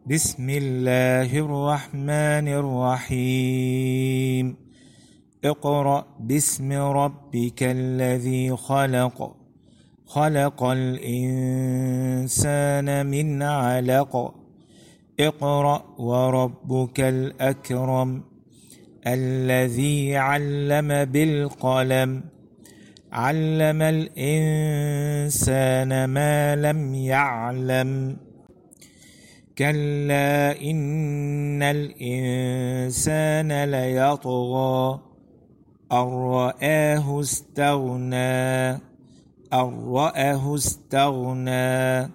بسم الله الرحمن الرحيم. اقرأ باسم ربك الذي خلق، خلق الإنسان من علق. اقرأ وربك الأكرم الذي علم بالقلم، علم الإنسان ما لم يعلم. كلا إن الإنسان ليطغى أن رآه استغنى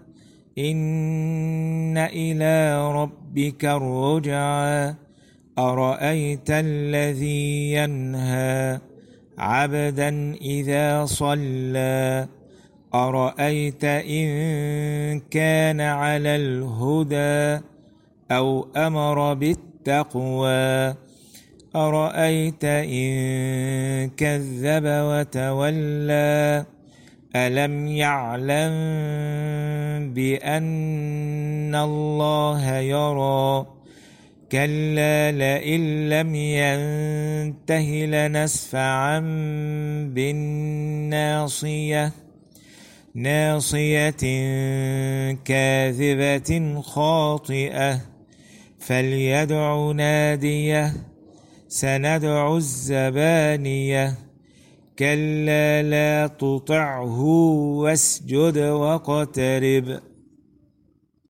إن إلى ربك الرجعى. أرأيت الذي ينهى عبدا إذا صلى، أرأيت إن كان على الهدى أو أمر بالتقوى، أرأيت إن كذب وتولى. ألم يعلم بأن الله يرى. كلا لئن لم ينته لنسفعا بالناصية، ناصية كاذبة خاطئة. فليدع ناديه سندع الزبانية. كلا لا تطعه واسجد واقترب.